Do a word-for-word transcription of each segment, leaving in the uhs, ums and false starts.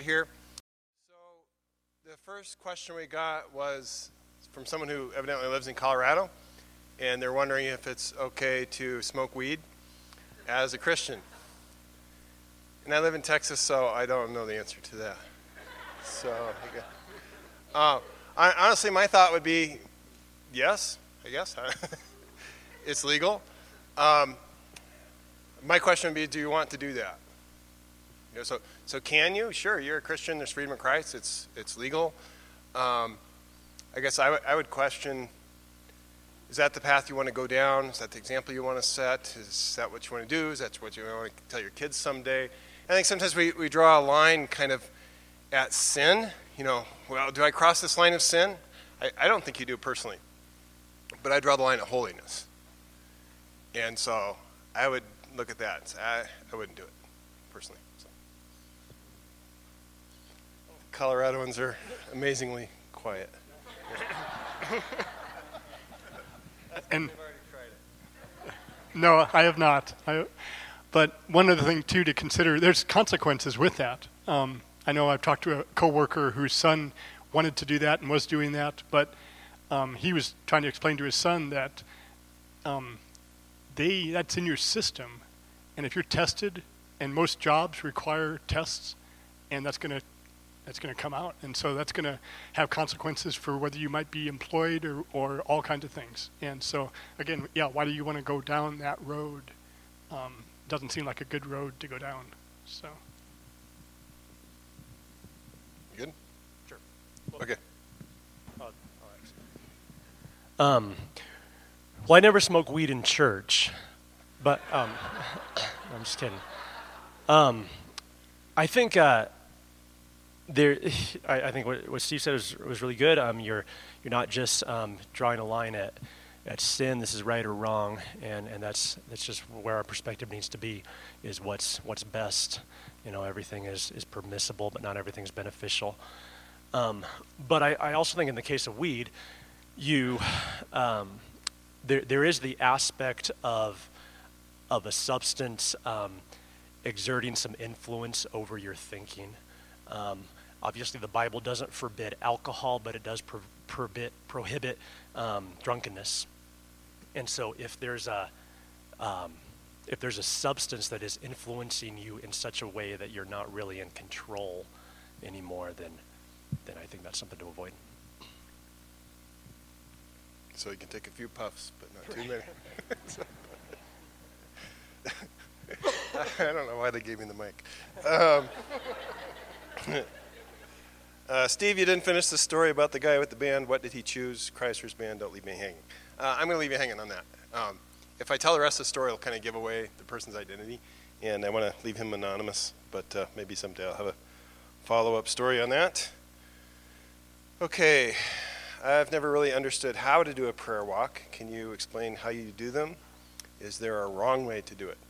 get here. So the first question we got was from someone who evidently lives in Colorado, and they're wondering if it's okay to smoke weed as a Christian. And I live in Texas, so I don't know the answer to that. So, uh, I, honestly, my thought would be yes, I guess. It's legal. Um, my question would be, do you want to do that? You know, so, so can you? Sure, you're a Christian. There's freedom of Christ. It's it's legal. Um, I guess I, w- I would question, is that the path you want to go down? Is that the example you want to set? Is that what you want to do? Is that what you want to tell your kids someday? I think sometimes we, we draw a line kind of at sin. You know, well, do I cross this line of sin? I, I don't think you do personally. But I draw the line at holiness. And so I would look at that and say, I, I wouldn't do it personally. So. Coloradoans are amazingly quiet. And no, I have not. I, but one other thing too to consider: there's consequences with that. Um, I know I've talked to a coworker whose son wanted to do that and was doing that, but um, he was trying to explain to his son that um, they that's in your system, and if you're tested, and most jobs require tests, and that's going to that's going to come out, and so that's going to have consequences for whether you might be employed or, or all kinds of things. And so, again, yeah, why do you want to go down that road? Um, doesn't seem like a good road to go down. So. You good? Sure. Okay. Oh, um, well, I never smoke weed in church, but um, I'm just kidding. Um, I think. Uh, There, I, I think what, what Steve said was, was really good. Um, you're you're not just um, drawing a line at, at sin. This is right or wrong, and, and that's that's just where our perspective needs to be. Is what's what's best. You know, everything is, is permissible, but not everything's beneficial. Um, but I, I also think in the case of weed, you um, there there is the aspect of of a substance um, exerting some influence over your thinking. Um, obviously, the Bible doesn't forbid alcohol, but it does pro- prohibit, prohibit um, drunkenness. And so, if there's a um, if there's a substance that is influencing you in such a way that you're not really in control anymore, then then I think that's something to avoid. So you can take a few puffs, but not too many. I don't know why they gave me the mic. Um, uh, Steve, you didn't finish the story about the guy with the band. What did he choose? Chrysler's Band, Don't Leave Me Hanging. Uh, I'm going to leave you hanging on that. Um, if I tell the rest of the story, it'll kind of give away the person's identity, and I want to leave him anonymous, but uh, maybe someday I'll have a follow-up story on that. Okay, I've never really understood how to do a prayer walk. Can you explain how you do them? Is there a wrong way to do it?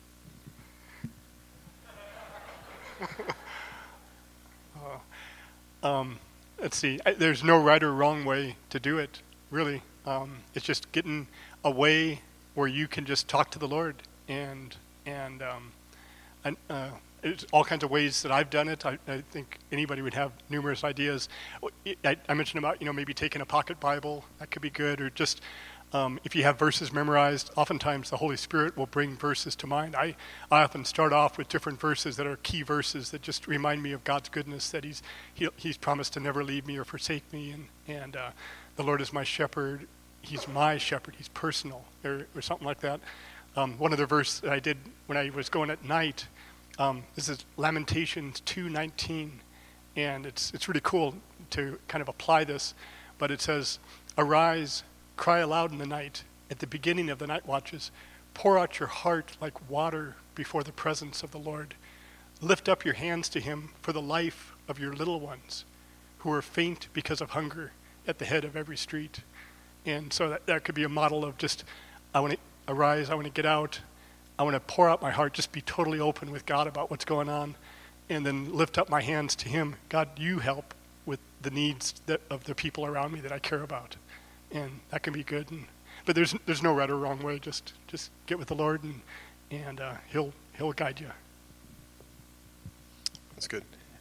Um, let's see. I, there's no right or wrong way to do it, really. Um, it's just getting a way where you can just talk to the Lord, and and um, and uh, it's all kinds of ways that I've done it. I, I think anybody would have numerous ideas. I, I mentioned about you know maybe taking a pocket Bible, that could be good, or just um, if you have verses memorized. Oftentimes the Holy Spirit will bring verses to mind. I, I often start off with different verses that are key verses that just remind me of God's goodness, that He's he, He's promised to never leave me or forsake me, and and uh, the Lord is my shepherd. He's my shepherd. He's personal, or, or something like that. Um, one other verse that I did when I was going at night. Um, this is Lamentations two nineteen, and it's it's really cool to kind of apply this. But it says, "Arise, cry aloud in the night, at the beginning of the night watches. Pour out your heart like water before the presence of the Lord. Lift up your hands to Him for the life of your little ones, who are faint because of hunger at the head of every street." And so that, that could be a model of just, I want to arise, I want to get out, I want to pour out my heart, just be totally open with God about what's going on, and then lift up my hands to Him. God, you help with the needs that, of the people around me that I care about. And that can be good. And, but there's there's no right or wrong way. Just just get with the Lord, and and uh, He'll He'll guide you. That's good.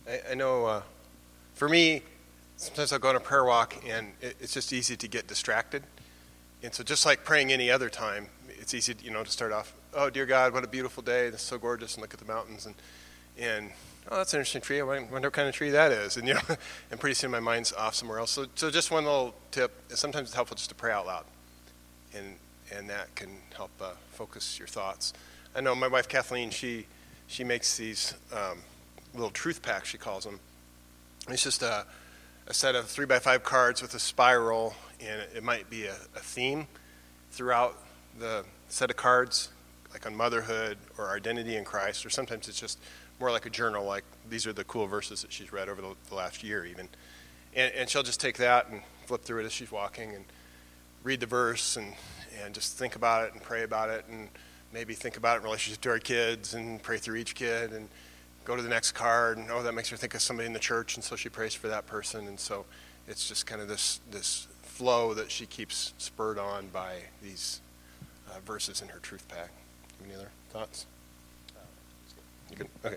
I, I know uh, for me, sometimes I'll go on a prayer walk and it, it's just easy to get distracted. And so just like praying any other time, it's easy, you know, to start off, oh, dear God, what a beautiful day. It's so gorgeous, and look at the mountains. And, and oh, that's an interesting tree. I wonder what kind of tree that is. And, you know, and pretty soon my mind's off somewhere else. So, so just one little tip, sometimes it's helpful just to pray out loud. And and that can help uh, focus your thoughts. I know my wife Kathleen, she she makes these um, little truth packs, she calls them. It's just a, a set of three by five cards with a spiral, and it, it might be a, a theme throughout the set of cards, like on motherhood or identity in Christ, or sometimes it's just more like a journal, like these are the cool verses that she's read over the, the last year even. And, and she'll just take that and flip through it as she's walking and read the verse and, and just think about it and pray about it, and maybe think about it in relationship to our kids and pray through each kid, and go to the next card, and oh, that makes her think of somebody in the church, and so she prays for that person. And so it's just kind of this this flow that she keeps spurred on by these uh, verses in her truth pack. Any other thoughts? You good? Okay.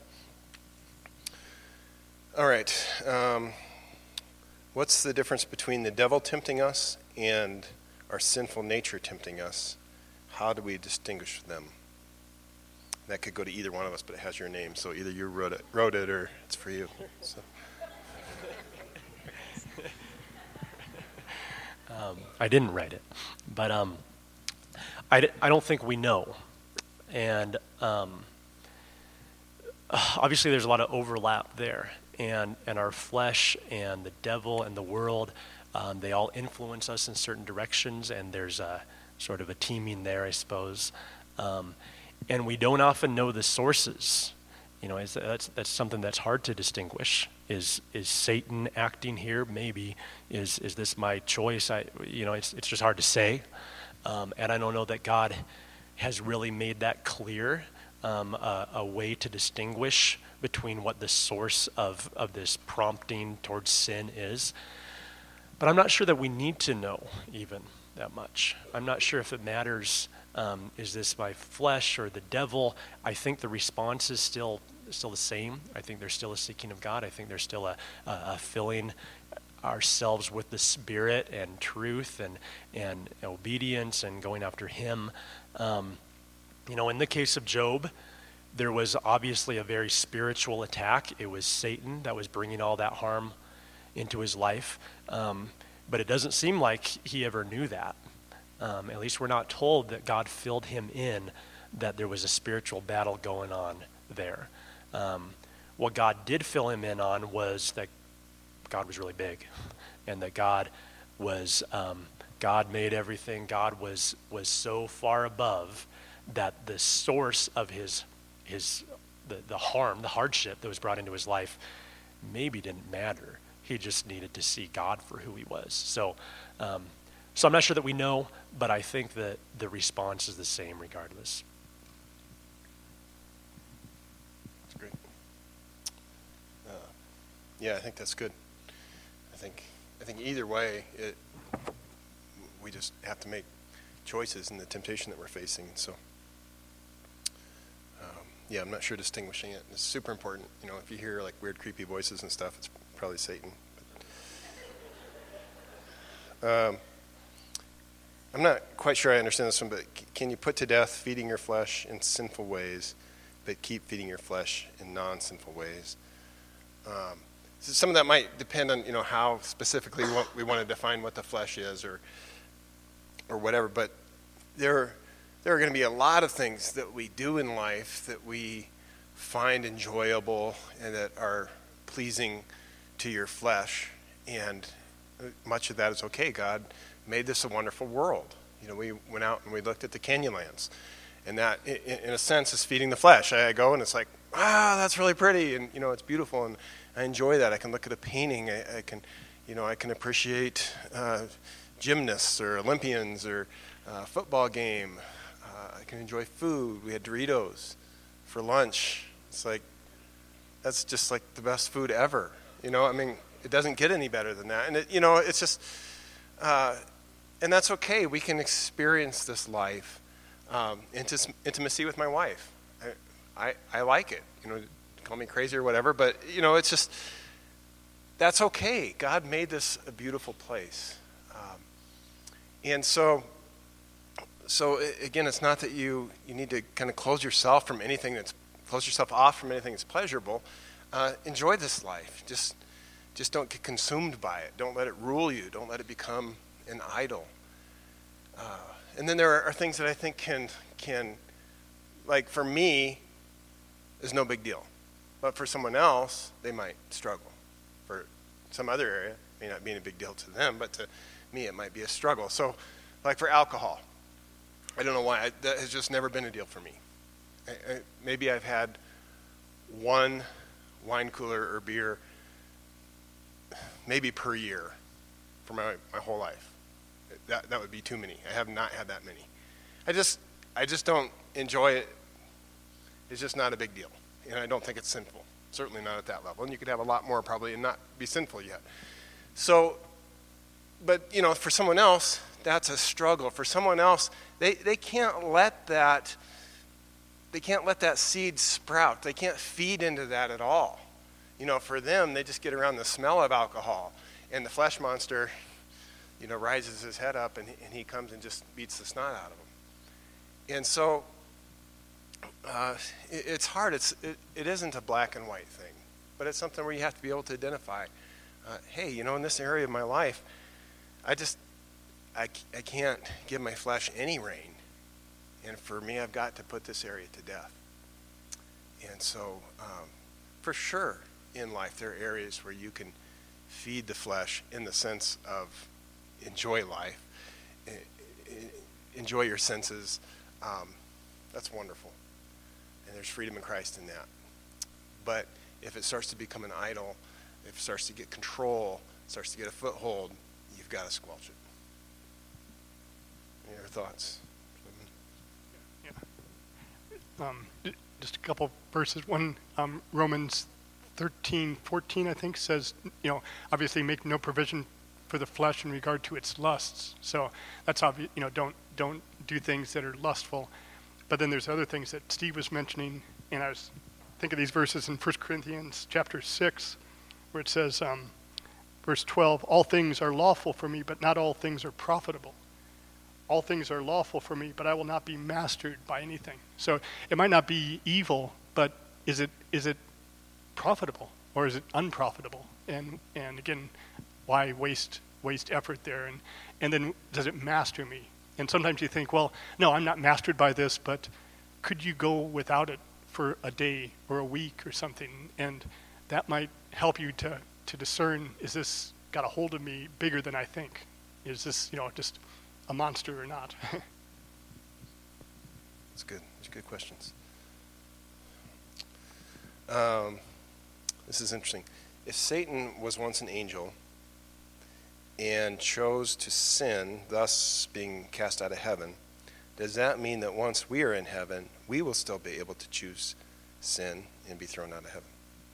All right. Um, what's the difference between the devil tempting us and our sinful nature tempting us? How do we distinguish them? That could go to either one of us, but it has your name, so either you wrote it, wrote it, or it's for you. So. um, I didn't write it, but um, I, d- I don't think we know. And um, obviously there's a lot of overlap there, and, and our flesh and the devil and the world, um, they all influence us in certain directions, and there's a sort of a teaming there, I suppose. Um, and we don't often know the sources. You know, it's, that's that's something that's hard to distinguish. Is is Satan acting here? Maybe. Is is this my choice? I you know, it's it's just hard to say. Um, and I don't know that God has really made that clear, um, a, a way to distinguish between what the source of, of this prompting towards sin is. But I'm not sure that we need to know even that much. I'm not sure if it matters, um, is this my flesh or the devil? I think the response is still still the same. I think there's still a seeking of God. I think there's still a, a, a filling ourselves with the Spirit and truth and, and obedience and going after Him. Um, you know, in the case of Job, there was obviously a very spiritual attack. It was Satan that was bringing all that harm into his life. Um, but it doesn't seem like he ever knew that. Um, at least we're not told that God filled him in, that there was a spiritual battle going on there. Um, what God did fill him in on was that God was really big, and that God was um, God made everything. God was was so far above that the source of his his the, the harm, the hardship that was brought into his life maybe didn't matter. He just needed to see God for who He was. So, um, so I'm not sure that we know, but I think that the response is the same regardless. That's great. Uh, yeah, I think that's good. I think I think either way, it we just have to make choices in the temptation that we're facing. So, um, yeah, I'm not sure distinguishing it. It's super important. You know, if you hear like weird, creepy voices and stuff, it's probably Satan. But, um, I'm not quite sure I understand this one, but c- can you put to death feeding your flesh in sinful ways, but keep feeding your flesh in non-sinful ways? Um, so some of that might depend on, you know, how specifically what we want to define what the flesh is, or or whatever. But there, there are going to be a lot of things that we do in life that we find enjoyable and that are pleasing to your flesh, and much of that is okay. God made this a wonderful world. You know, we went out and we looked at the Canyonlands, and that, in a sense, is feeding the flesh. I go and it's like, ah, that's really pretty, and you know, it's beautiful, and I enjoy that. I can look at a painting. I, I can, you know, I can appreciate uh, gymnasts or Olympians or uh, football game. Uh, I can enjoy food. We had Doritos for lunch. It's like, that's just like the best food ever. You know, I mean, it doesn't get any better than that. And it, you know, it's just, uh, and that's okay. We can experience this life, um, intis- intimacy with my wife. I, I, I like it. You know, call me crazy or whatever, but, you know, it's just, that's okay. God made this a beautiful place. Um, and so, so again, it's not that you, you need to kind of close yourself from anything that's, close yourself off from anything that's pleasurable. Uh, enjoy this life. Just, just don't get consumed by it. Don't let it rule you. Don't let it become an idol. Uh, and then there are, are things that I think can, can, like for me, is no big deal. But for someone else, they might struggle. For some other area, it may not be a big deal to them, but to me, it might be a struggle. So, like for alcohol, I don't know why. I, that has just never been a deal for me. I, I, maybe I've had one wine cooler or beer maybe per year for my, my whole life. That that would be too many. I have not had that many. I just I just don't enjoy it. It's just not a big deal. And I don't think it's sinful. Certainly not at that level. And you could have a lot more probably and not be sinful yet. So, but, you know, for someone else, that's a struggle. For someone else, they, they can't let that, they can't let that seed sprout. They can't feed into that at all. You know, for them, they just get around the smell of alcohol. And the flesh monster, you know, rises his head up and, and he comes and just beats the snot out of them. And so, Uh, it, it's hard. It's, it, it isn't a black and white thing, but it's something where you have to be able to identify, uh, hey, you know, in this area of my life, I just, I, I can't give my flesh any rein. And for me, I've got to put this area to death. And so, um, for sure, in life, there are areas where you can feed the flesh in the sense of enjoy life, enjoy your senses. Um, that's wonderful. And there's freedom in Christ in that. But if it starts to become an idol, if it starts to get control, starts to get a foothold, you've got to squelch it. Any other thoughts? Yeah. Um, just a couple verses. One, um, Romans thirteen, fourteen, I think, says, you know, obviously make no provision for the flesh in regard to its lusts. So that's obvious, you know, don't don't do things that are lustful. But then there's other things that Steve was mentioning, and I was thinking of these verses in First Corinthians chapter six, where it says, um, verse twelve, all things are lawful for me, but not all things are profitable. All things are lawful for me, but I will not be mastered by anything. So it might not be evil, but is it is it profitable or is it unprofitable? And and again, why waste waste effort there? And and then does it master me? And sometimes you think, well, no, I'm not mastered by this, but could you go without it for a day or a week or something? And that might help you to, to discern, is this got a hold of me bigger than I think? Is this, you know, just a monster or not? That's good. Those are good questions. Um, this is interesting. If Satan was once an angel and chose to sin, thus being cast out of heaven, does that mean that once we are in heaven, we will still be able to choose sin and be thrown out of heaven?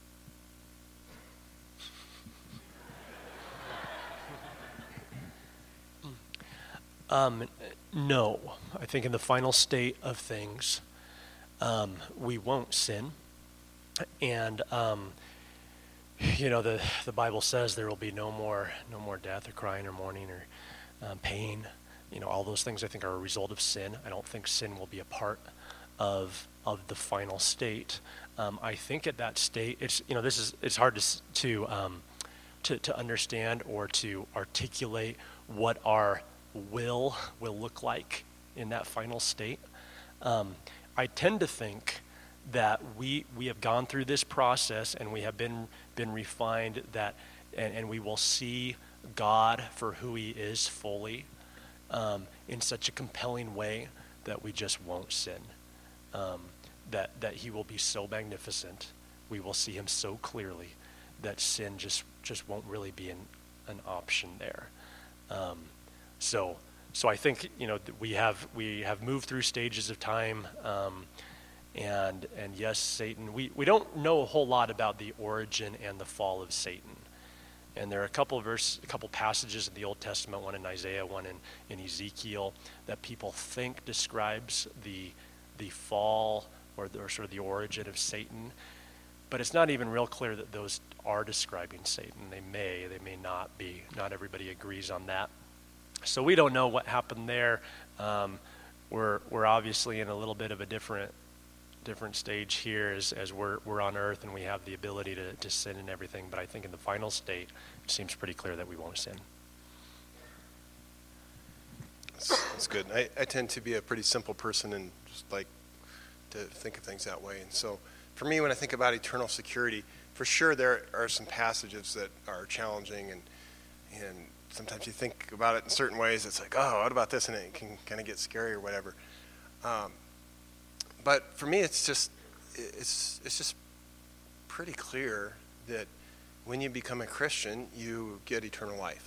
Um, no. I think in the final state of things, um, we won't sin. And um, you know, the the Bible says there will be no more no more death or crying or mourning or um, pain. You know, all those things I think are a result of sin. I don't think sin will be a part of of the final state. Um, I think at that state, it's you know, this is it's hard to to um, to to understand or to articulate what our will will look like in that final state. Um, I tend to think that we we have gone through this process and we have been been refined, that and, and we will see God for who he is fully, um, in such a compelling way that we just won't sin. Um, that that he will be so magnificent, we will see him so clearly that sin just just won't really be an an option there. Um, so so I think you know we have we have moved through stages of time. Um, And and yes, Satan, we, we don't know a whole lot about the origin and the fall of Satan. And there are a couple of verse, a couple passages in the Old Testament, one in Isaiah, one in, in Ezekiel, that people think describes the the fall or, the, or sort of the origin of Satan. but it's not even real clear that those are describing Satan. They may, they may not be. Not everybody agrees on that. So we don't know what happened there. Um, we're we're obviously in a little bit of a different different stage here as, as we're we're on earth and we have the ability to, to sin and everything. But I think in the final state, it seems pretty clear that we won't sin. That's, that's good. I, I tend to be a pretty simple person and just like to think of things that way. And so for me, when I think about eternal security, for sure there are some passages that are challenging, and and sometimes you think about it in certain ways. It's like, oh, what about this? And it can kind of get scary or whatever. Um, but for me, it's just it's it's just pretty clear that when you become a Christian, you get eternal life.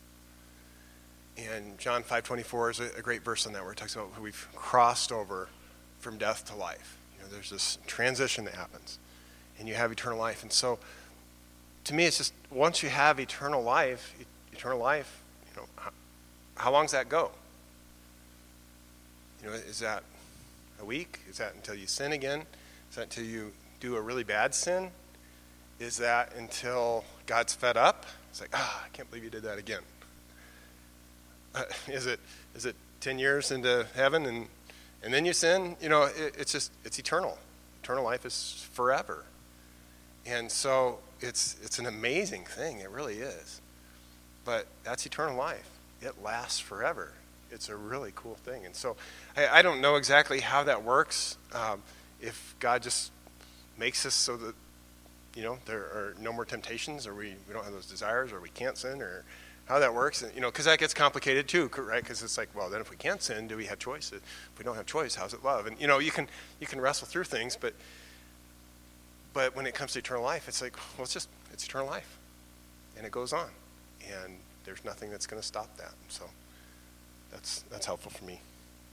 And John five twenty-four is a, a great verse on that, where it talks about we've crossed over from death to life. You know, there's this transition that happens, and you have eternal life. And so, to me, it's just once you have eternal life, eternal life, you know, how, how long does that go? You know, is that a week? Is that until you sin again? Is that until you do a really bad sin? Is that until God's fed up? It's like, ah, I can't believe you did that again. Uh, is it is it ten years into heaven and and then you sin? You know, it, it's just it's eternal. Eternal life is forever, and so it's it's an amazing thing. It really is. But that's eternal life. It lasts forever. It's a really cool thing. And so I, I don't know exactly how that works. Um, if God just makes us so that, you know, there are no more temptations, or we, we don't have those desires, or we can't sin, or how that works, and, you know, because that gets complicated too, right? Because it's like, well, then if we can't sin, do we have choice? If we don't have choice, how's it love? And, you know, you can you can wrestle through things, but but when it comes to eternal life, it's like, well, it's just, it's eternal life. And it goes on. And there's nothing that's going to stop that. So that's that's helpful for me.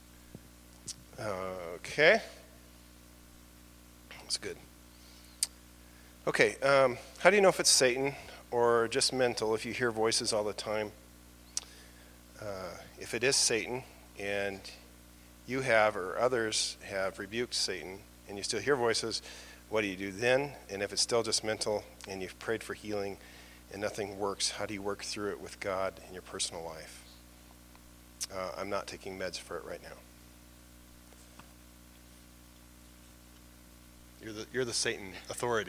Okay. That's good. Okay, um, how do you know if it's Satan or just mental if you hear voices all the time? Uh, if it is Satan and you have or others have rebuked Satan and you still hear voices, what do you do then? And if it's still just mental and you've prayed for healing and nothing works, how do you work through it with God in your personal life? Uh, I'm not taking meds for it right now. You're the you're the Satan authority.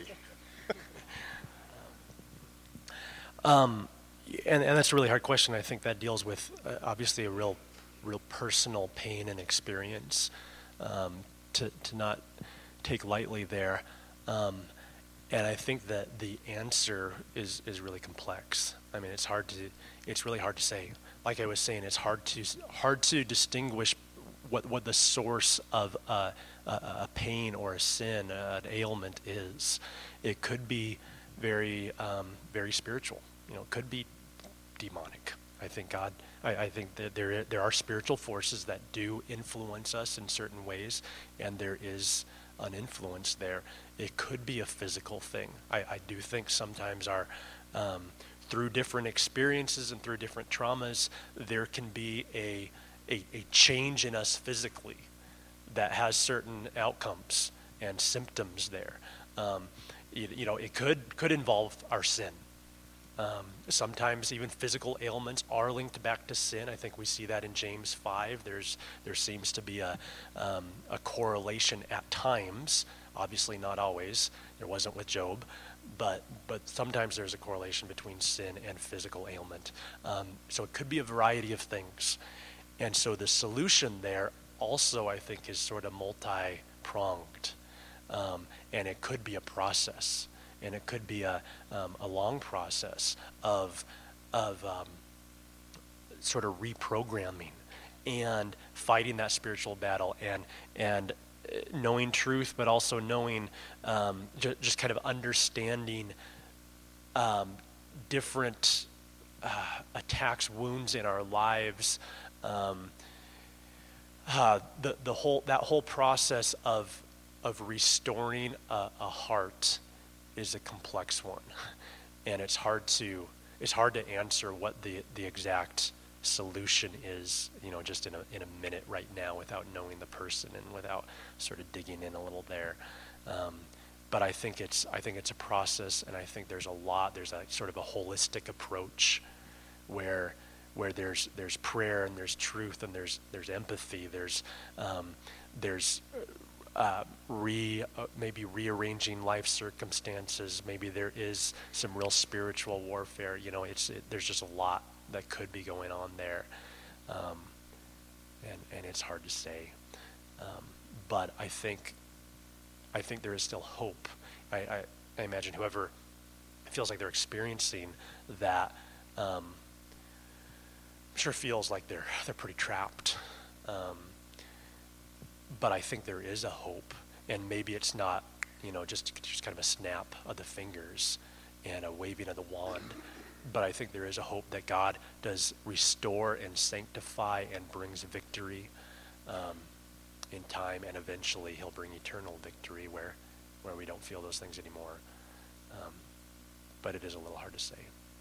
Um, and, and that's a really hard question. I think that deals with uh, obviously a real, real personal pain and experience um, to to not take lightly there. Um, and I think that the answer is is really complex. I mean, it's hard to it's really hard to say. Like I was saying, it's hard to hard to distinguish what what the source of a, a, a pain or a sin, uh, an ailment is. It could be very um, very spiritual. You know, it could be demonic. I think God. I, I think that there there are spiritual forces that do influence us in certain ways, and there is an influence there. It could be a physical thing. I, I do think sometimes our um, through different experiences and through different traumas, there can be a, a a change in us physically that has certain outcomes and symptoms there. Um, you, you know, it could could involve our sin. Um, sometimes even physical ailments are linked back to sin. I think we see that in James five. There's there seems to be a um, a correlation at times. Obviously, not always. There wasn't with Job, but but sometimes there's a correlation between sin and physical ailment. Um, so it could be a variety of things, and so the solution there also, I think, is sort of multi-pronged, um, and it could be a process. And it could be a um, a long process of of um, sort of reprogramming and fighting that spiritual battle and and knowing truth, but also knowing um, j- just kind of understanding um, different uh, attacks, wounds in our lives. Um, uh, the the whole that whole process of of restoring a, a heart is a complex one, and it's hard to it's hard to answer what the the exact solution is, you know, just in a in a minute right now without knowing the person and without sort of digging in a little there. Um, but I think it's I think it's a process, and I think there's a lot. There's a sort of a holistic approach, where where there's there's prayer and there's truth and there's there's empathy. There's um, there's uh, re uh, maybe rearranging life circumstances. Maybe there is some real spiritual warfare. You know, it's it, there's just a lot that could be going on there, um, and and it's hard to say. Um, but I think I think there is still hope. I, I, I imagine whoever feels like they're experiencing that, um, I'm sure feels like they're they're pretty trapped. Um, but I think there is a hope, and maybe it's not, you know, just just kind of a snap of the fingers and a waving of the wand. But I think there is a hope that God does restore and sanctify and brings victory um, in time, and eventually He'll bring eternal victory where where we don't feel those things anymore. Um, but it is a little hard to say.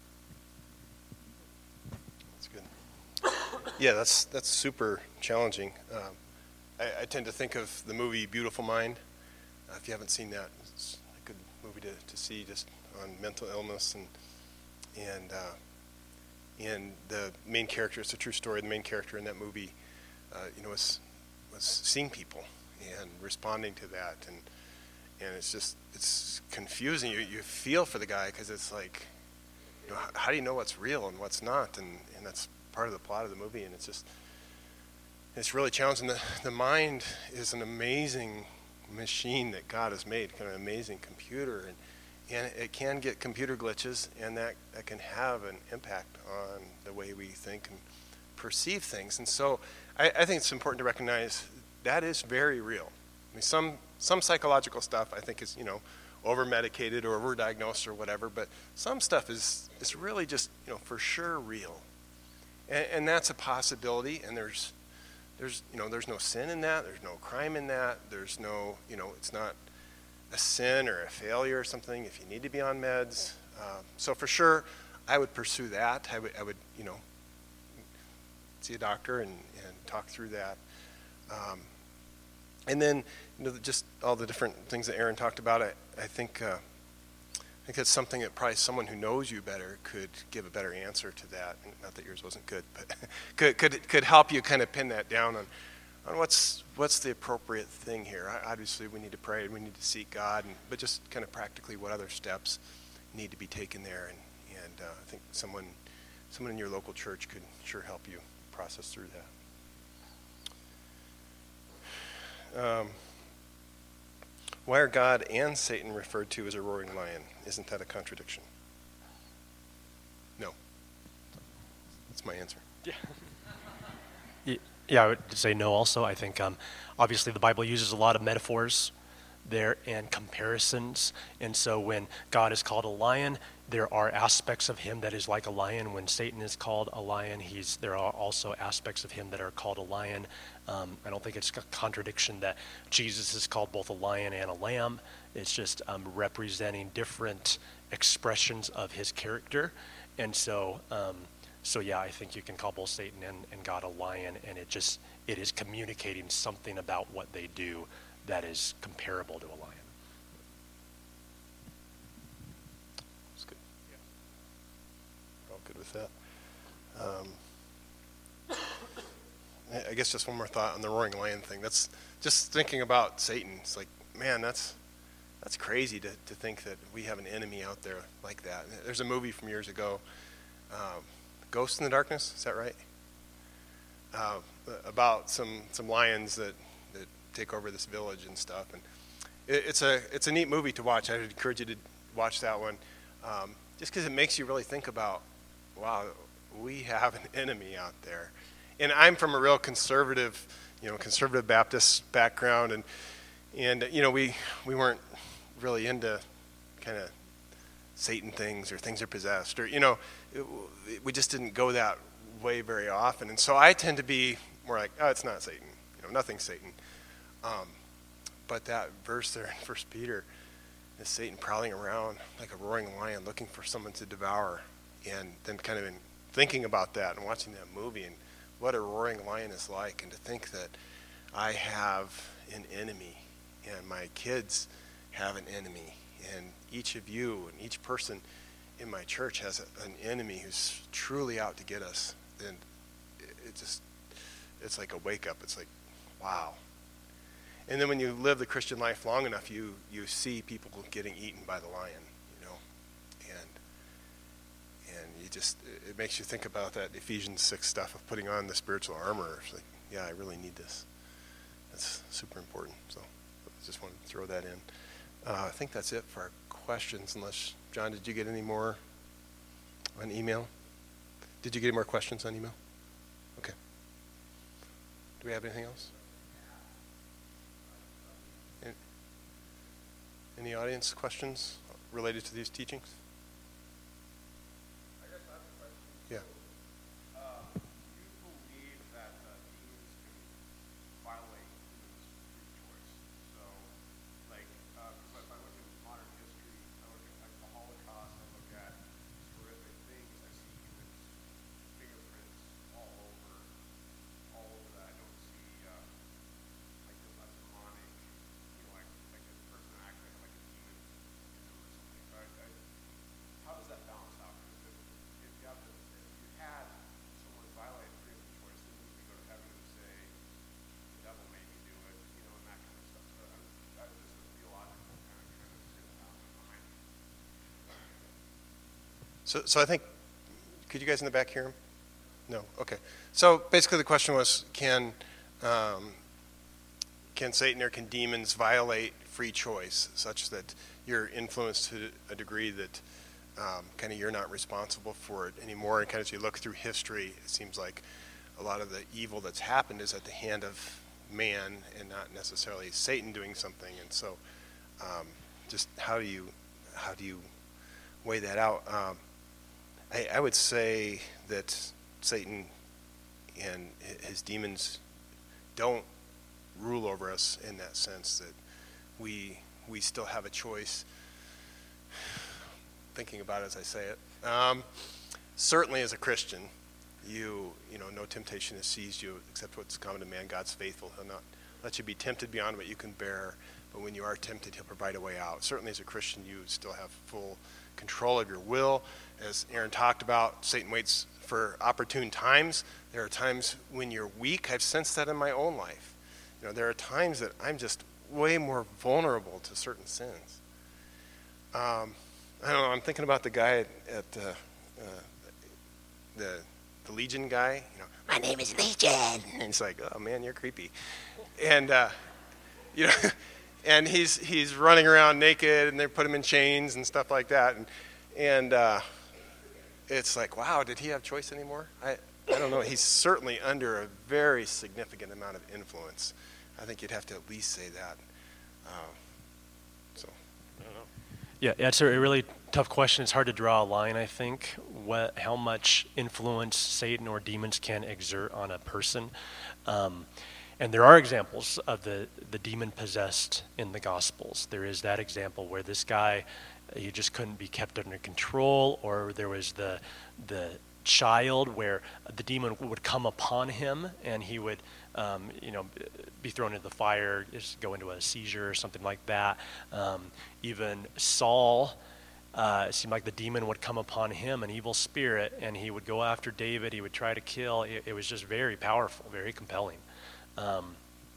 That's good. Yeah, that's that's super challenging. Um, I, I tend to think of the movie Beautiful Mind. Uh, if you haven't seen that, it's a good movie to, to see just on mental illness and and uh, and the main character. It's a true story. The main character in that movie, uh, you know, was was seeing people and responding to that, and and it's just it's confusing. You you feel for the guy because it's like, you know, how, how do you know what's real and what's not? And and that's part of the plot of the movie, and it's just it's really challenging. The the mind is an amazing machine that God has made, kind of an amazing computer, and and it can get computer glitches, and that, that can have an impact on the way we think and perceive things. And so I, I think it's important to recognize that is very real. I mean, some some psychological stuff I think is, you know, over-medicated or over-diagnosed or whatever, but some stuff is, is really just, you know, for sure real. And, and that's a possibility, and there's, there's, you know, there's no sin in that, there's no crime in that, there's no, you know, it's not a sin or a failure or something if you need to be on meds. Uh, so for sure, I would pursue that. I would, I would you know, see a doctor and, and talk through that. Um, and then, you know, just all the different things that Aaron talked about, I, I think uh, I think that's something that probably someone who knows you better could give a better answer to that. Not that yours wasn't good, but could could could help you kind of pin that down on on what's what's the appropriate thing here. Obviously, we need to pray and we need to seek God, and, but just kind of practically what other steps need to be taken there. And, and uh, I think someone someone in your local church could sure help you process through that. Um, why are God and Satan referred to as a roaring lion? Isn't that a contradiction? No. That's my answer. Yeah. Yeah, I would say no also. I think um, obviously the Bible uses a lot of metaphors there and comparisons. And so when God is called a lion, there are aspects of him that is like a lion. When Satan is called a lion, he's there are also aspects of him that are called a lion. Um, I don't think it's a contradiction that Jesus is called both a lion and a lamb. It's just um, representing different expressions of his character. And so... Um, So yeah, I think you can call both Satan and, and God a lion, and it just it is communicating something about what they do that is comparable to a lion. That's good. Yeah. We're all good with that. Um, I guess just one more thought on the roaring lion thing. That's just thinking about Satan. It's like, man, that's that's crazy to, to think that we have an enemy out there like that. There's a movie from years ago. Um, Ghost in the Darkness, is that right? Uh, about some, some lions that, that take over this village and stuff, and it, it's a it's a neat movie to watch. I would encourage you to watch that one, um, just because it makes you really think about, wow, we have an enemy out there. And I'm from a real conservative, you know, conservative Baptist background, and and you know we we weren't really into kind of Satan things or things are possessed, or, you know, it, we just didn't go that way very often. And so I tend to be more like, oh, it's not Satan, you know, nothing's Satan. Um, but that verse there in First Peter is Satan prowling around like a roaring lion looking for someone to devour. And then kind of in thinking about that and watching that movie and what a roaring lion is like, and to think that I have an enemy and my kids have an enemy, and each of you and each person in my church has a, an enemy who's truly out to get us. And it, it just, it's like a wake up. It's like, wow. And then when you live the Christian life long enough, you, you see people getting eaten by the lion, you know, and and you just, it makes you think about that Ephesians six stuff of putting on the spiritual armor. It's like, yeah, I really need this. That's super important. So I just wanted to throw that in. Uh, I think that's it for our questions, unless, John, did you get any more on email? Did you get any more questions on email? Okay. Do we have anything else? Any, any audience questions related to these teachings? I guess I have a question. Yeah. Uh, do you believe that uh, demons can violate humans' free choice? So, like, because if I look at modern history, I look at like the Holocaust, I look at these horrific things, I see humans' fingerprints all over, all over that. I don't see uh, like a, a demonic, you know, like like a person that actually had like a demon in them or something. So I, I, how does that balance out? Because if, if you have to, if you had someone violate freedom of choice, then you could go to heaven and say, the devil made me do it, you know, and that kind of stuff. So I'm, I'm just a theological kind of kind of sit down behind me. So, so I think, could you guys in the back hear him? No? Okay. So basically the question was, can um, can Satan or can demons violate free choice such that you're influenced to a degree that um, kind of you're not responsible for it anymore? And kind of as you look through history, it seems like a lot of the evil that's happened is at the hand of man and not necessarily Satan doing something. And so um, just how do you how do you weigh that out? Um, I, I would say that Satan and his demons don't rule over us in that sense, that we we still have a choice. Thinking about it as I say it, um, certainly as a Christian, you you know no temptation has seized you except what's common to man. God's faithful; He'll not let you be tempted beyond what you can bear. But when you are tempted, He'll provide a way out. Certainly as a Christian, you still have full control of your will. As Aaron talked about, Satan waits for opportune times. There are times when you're weak. I've sensed that in my own life. You know, there are times that I'm just way more vulnerable to certain sins. Um, I don't know. I'm thinking about the guy at, at uh, uh, the the Legion guy. You know, my name is Legion, and he's like, "Oh man, you're creepy," and uh, you know, and he's he's running around naked, and they put him in chains and stuff like that, and and uh, it's like, wow, did he have choice anymore? I I don't know. He's certainly under a very significant amount of influence. I think you'd have to at least say that. Uh, so I don't know. Yeah, it's a really tough question. It's hard to draw a line, I think, what, how much influence Satan or demons can exert on a person. Um, and there are examples of the, the demon-possessed in the Gospels. There is that example where this guy, he just couldn't be kept under control, or there was the the child where the demon would come upon him and he would um, you know, be thrown into the fire, just go into a seizure or something like that. Um, even Saul, uh, it seemed like the demon would come upon him, an evil spirit, and he would go after David. He would try to kill. It, it was just very powerful, very compelling. Um,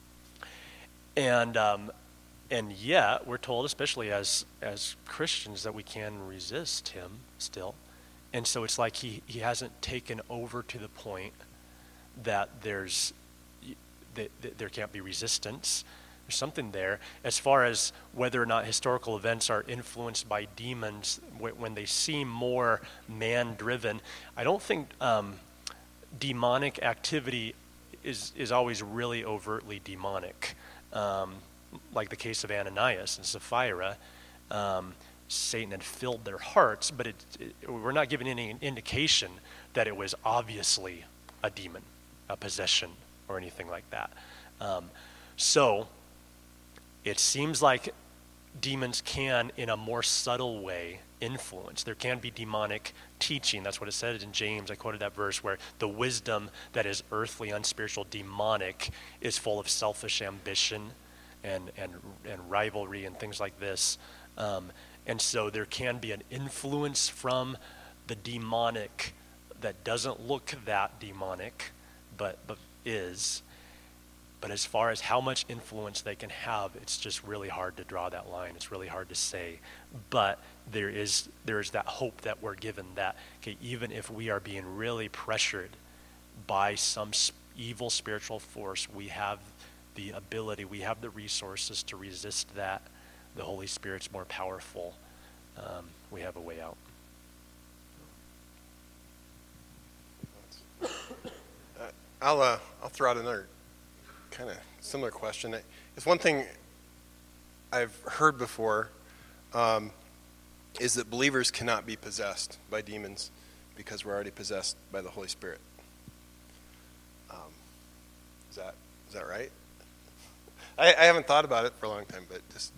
and um, and yet, we're told, especially as as Christians, that we can resist him still. And so it's like he, he hasn't taken over to the point that there's that, that there can't be resistance. There's something there. As far as whether or not historical events are influenced by demons, when they seem more man-driven, I don't think um, demonic activity is is always really overtly demonic. Um, like the case of Ananias and Sapphira. Um, Satan had filled their hearts, but it, it, we're not given any indication that it was obviously a demon, a possession, or anything like that. Um, so it seems like demons can, in a more subtle way, influence. There can be demonic teaching. That's what it said in James. I quoted that verse where the wisdom that is earthly, unspiritual, demonic is full of selfish ambition and and and rivalry and things like this. Um, and so there can be an influence from the demonic that doesn't look that demonic, but but is. But as far as how much influence they can have, it's just really hard to draw that line. It's really hard to say. But there is there is that hope that we're given that, okay, even if we are being really pressured by some sp- evil spiritual force, we have the ability, we have the resources to resist that. The Holy Spirit's more powerful. Um, we have a way out. Uh, I'll uh, I'll throw out another kind of similar question. It's one thing I've heard before um, is that believers cannot be possessed by demons because we're already possessed by the Holy Spirit. Um, is that is that right? I, I haven't thought about it for a long time, but just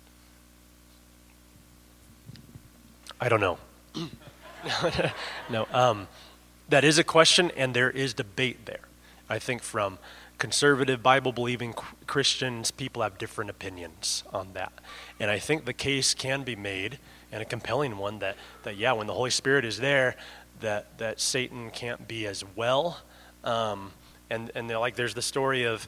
I don't know. no, um, that is a question, and there is debate there. I think from conservative, Bible-believing Christians, people have different opinions on that. And I think the case can be made, and a compelling one, that, that yeah, when the Holy Spirit is there, that, that Satan can't be as well. Um, and and they're like, there's the story of,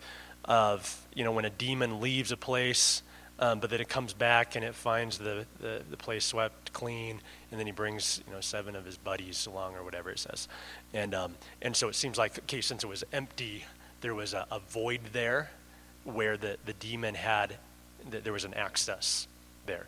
of, you know, when a demon leaves a place, um, but then it comes back and it finds the, the, the place swept clean, and then he brings, you know, seven of his buddies along, or whatever it says. And um, and so it seems like, okay, since it was empty, there was a, a void there where the, the demon had, that there was an access there.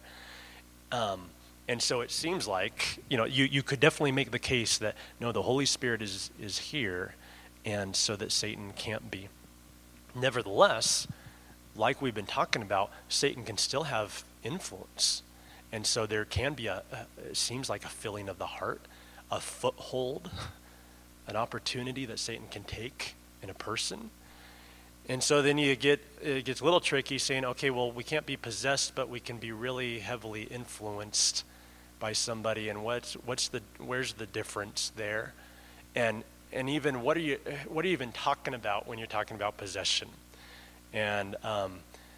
Um, and so it seems like, you know, you, you could definitely make the case that, no, the Holy Spirit is, is here, and so that Satan can't be. Nevertheless, like we've been talking about, Satan can still have influence. And so there can be a, a it seems like a filling of the heart, a foothold, an opportunity that Satan can take in a person. And so then you get, it gets a little tricky saying, okay, well, we can't be possessed, but we can be really heavily influenced by somebody. And what's, what's the, where's the difference there? And, and even what are you, what are you even talking about when you're talking about possession? And, um,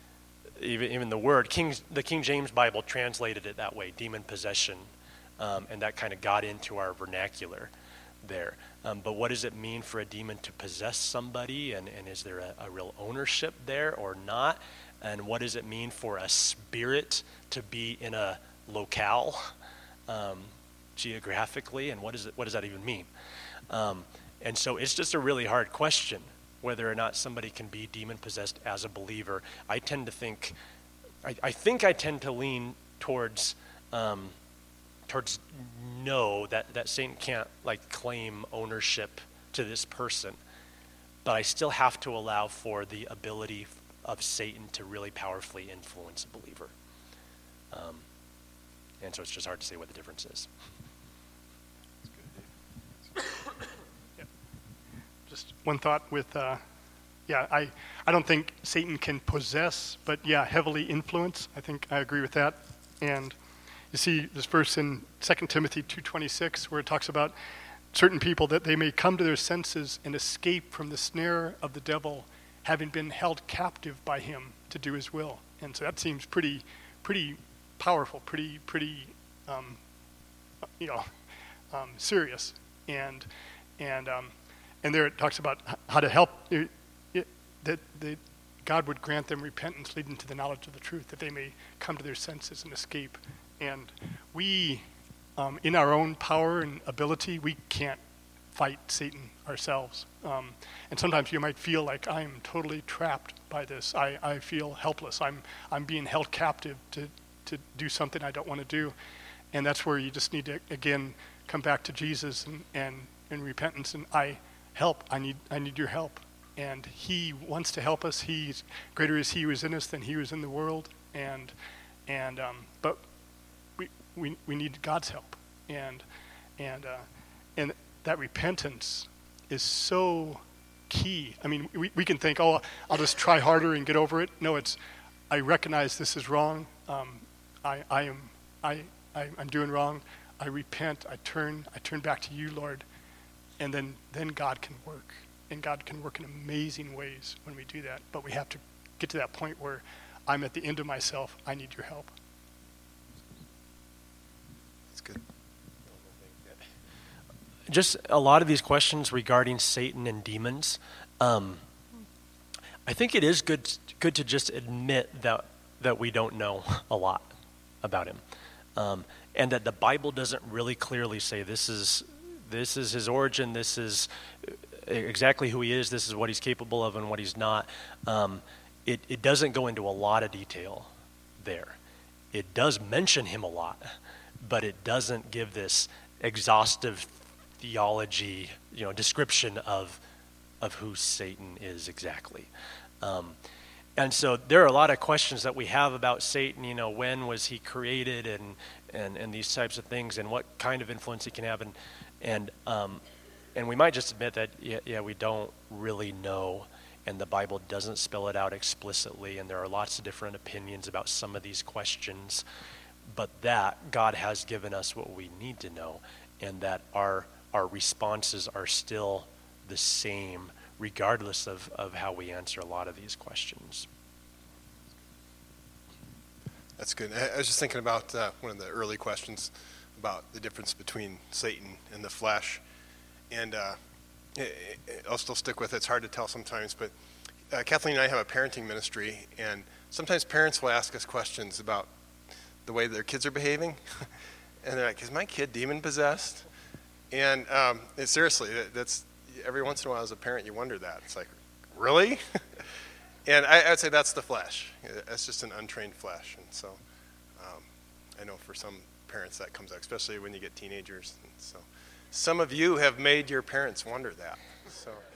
even, even the word, King, the King James Bible translated it that way, demon possession. Um, and that kind of got into our vernacular there. Um, but what does it mean for a demon to possess somebody, and, and is there a, a real ownership there or not? And what does it mean for a spirit to be in a locale um, geographically, and what is it, what does that even mean? Um, and so it's just a really hard question whether or not somebody can be demon possessed as a believer. I tend to think, I, I think I tend to lean towards um, towards no, that, that Satan can't like claim ownership to this person. But I still have to allow for the ability of Satan to really powerfully influence a believer. Um, and so it's just hard to say what the difference is. Yeah. Just one thought with, uh, yeah, I, I don't think Satan can possess, but yeah, heavily influence. I think I agree with that. And you see this verse in Second Timothy two twenty-six where it talks about certain people that they may come to their senses and escape from the snare of the devil, having been held captive by him to do his will. And so that seems pretty, pretty powerful, pretty, pretty, um, you know, um, serious. And and um, and there it talks about how to help it, it, that that God would grant them repentance, leading to the knowledge of the truth, that they may come to their senses and escape. And we, um, in our own power and ability, we can't fight Satan ourselves. Um, and sometimes you might feel like I'm totally trapped by this. I, I feel helpless. I'm I'm being held captive to, to do something I don't want to do. And that's where you just need to, again, come back to Jesus and, and, and repentance. And I help. I need I need your help. And he wants to help us. He's greater is he who is in us than he who is in the world. And and um, but we we we need God's help. And and uh, and that repentance is so key. I mean, we, we can think, oh, I'll just try harder and get over it. No, it's, I recognize this is wrong. Um, I, I am, I, I, I'm doing wrong. I repent. I turn, I turn back to you, Lord. And then, then God can work. And God can work in amazing ways when we do that. But we have to get to that point where I'm at the end of myself. I need your help. That's good. Just a lot of these questions regarding Satan and demons. Um, I think it is good good to just admit that that we don't know a lot about him, um, and that the Bible doesn't really clearly say this is this is his origin, this is exactly who he is, this is what he's capable of and what he's not. Um, it, it doesn't go into a lot of detail there. It does mention him a lot, but it doesn't give this exhaustive theology, you know, description of of who Satan is exactly. Um, and so there are a lot of questions that we have about Satan. You know, when was he created, and and and these types of things, and what kind of influence he can have, and and um, and we might just admit that yeah, yeah, we don't really know, and the Bible doesn't spell it out explicitly, and there are lots of different opinions about some of these questions, but that God has given us what we need to know, and that our our responses are still the same regardless of, of how we answer a lot of these questions. That's good. I I was just thinking about uh, one of the early questions about the difference between Satan and the flesh. And uh, it, it, I'll still stick with it. It's hard to tell sometimes, but uh, Kathleen and I have a parenting ministry, and sometimes parents will ask us questions about the way their kids are behaving. And they're like, is my kid demon-possessed? And um, it, seriously, that, that's every once in a while as a parent you wonder that. It's like, really? And I, I'd say that's the flesh. That's just an untrained flesh. And so um, I know for some parents that comes out, especially when you get teenagers. And so some of you have made your parents wonder that. So.